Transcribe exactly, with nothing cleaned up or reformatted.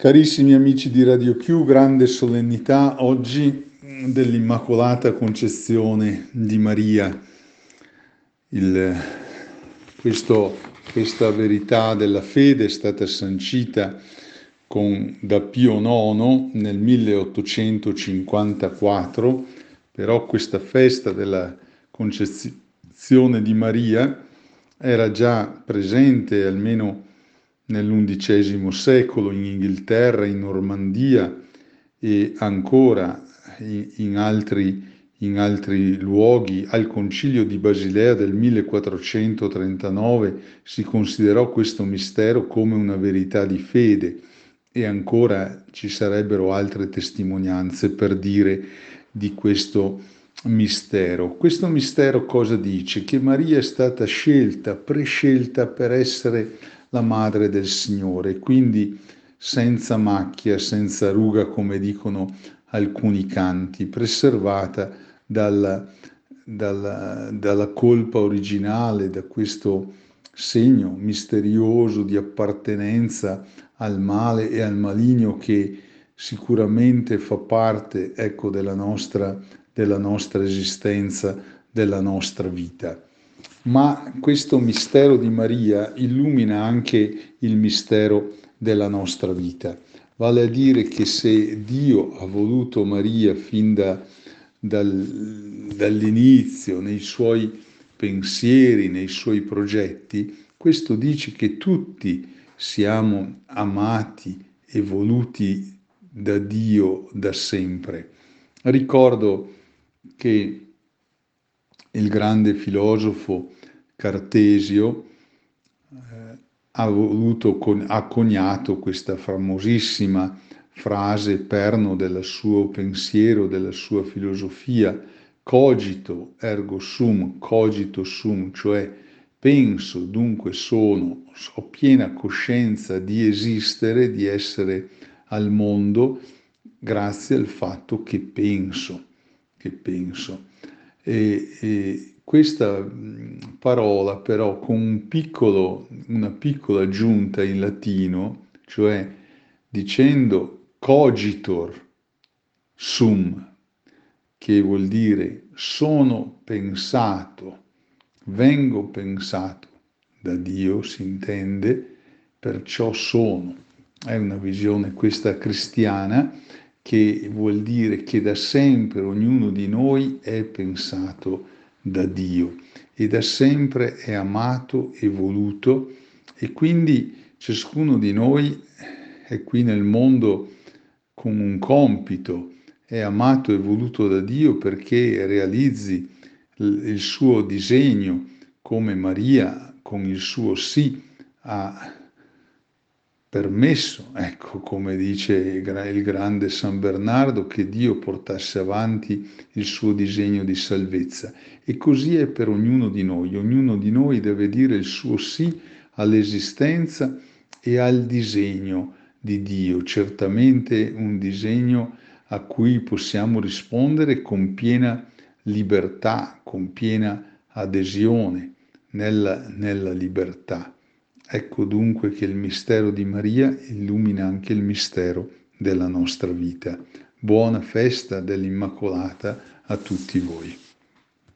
Carissimi amici di Radio Q, grande solennità oggi dell'Immacolata Concezione di Maria. Il, questo, questa verità della fede è stata sancita con, da Pio nono nel milleottocentocinquantaquattro, però questa festa della Concezione di Maria era già presente almeno nell'undicesimo secolo in Inghilterra, in Normandia e ancora in, in, altri, in altri luoghi. Al Concilio di Basilea del millequattrocentotrentanove si considerò questo mistero come una verità di fede e ancora ci sarebbero altre testimonianze per dire di questo mistero. Questo mistero cosa dice? Che Maria è stata scelta, prescelta per essere la madre del Signore, quindi senza macchia, senza ruga, come dicono alcuni canti, preservata dalla, dalla, dalla colpa originale, da questo segno misterioso di appartenenza al male e al maligno che sicuramente fa parte, ecco, della nostra, della nostra esistenza, della nostra vita. Ma questo mistero di Maria illumina anche il mistero della nostra vita. Vale a dire che se Dio ha voluto Maria fin da, dal, dall'inizio, nei suoi pensieri, nei suoi progetti, questo dice che tutti siamo amati e voluti da Dio da sempre. Ricordo che il grande filosofo Cartesio eh, ha, voluto, ha coniato questa famosissima frase perno del suo pensiero, della sua filosofia: cogito ergo sum, cogito sum, cioè penso, dunque sono, ho piena coscienza di esistere, di essere al mondo, grazie al fatto che penso, che penso. E, e questa parola però con un piccolo, una piccola aggiunta in latino, cioè dicendo cogitor sum, che vuol dire sono pensato, vengo pensato da Dio, si intende, perciò sono. È una visione questa cristiana che vuol dire che da sempre ognuno di noi è pensato da Dio e da sempre è amato e voluto, e quindi ciascuno di noi è qui nel mondo con un compito, è amato e voluto da Dio perché realizzi il suo disegno, come Maria con il suo sì ha permesso, ecco, come dice il grande San Bernardo, che Dio portasse avanti il suo disegno di salvezza. E così è per ognuno di noi. Ognuno di noi deve dire il suo sì all'esistenza e al disegno di Dio, certamente un disegno a cui possiamo rispondere con piena libertà, con piena adesione nella, nella libertà. Ecco dunque che il mistero di Maria illumina anche il mistero della nostra vita. Buona festa dell'Immacolata a tutti voi.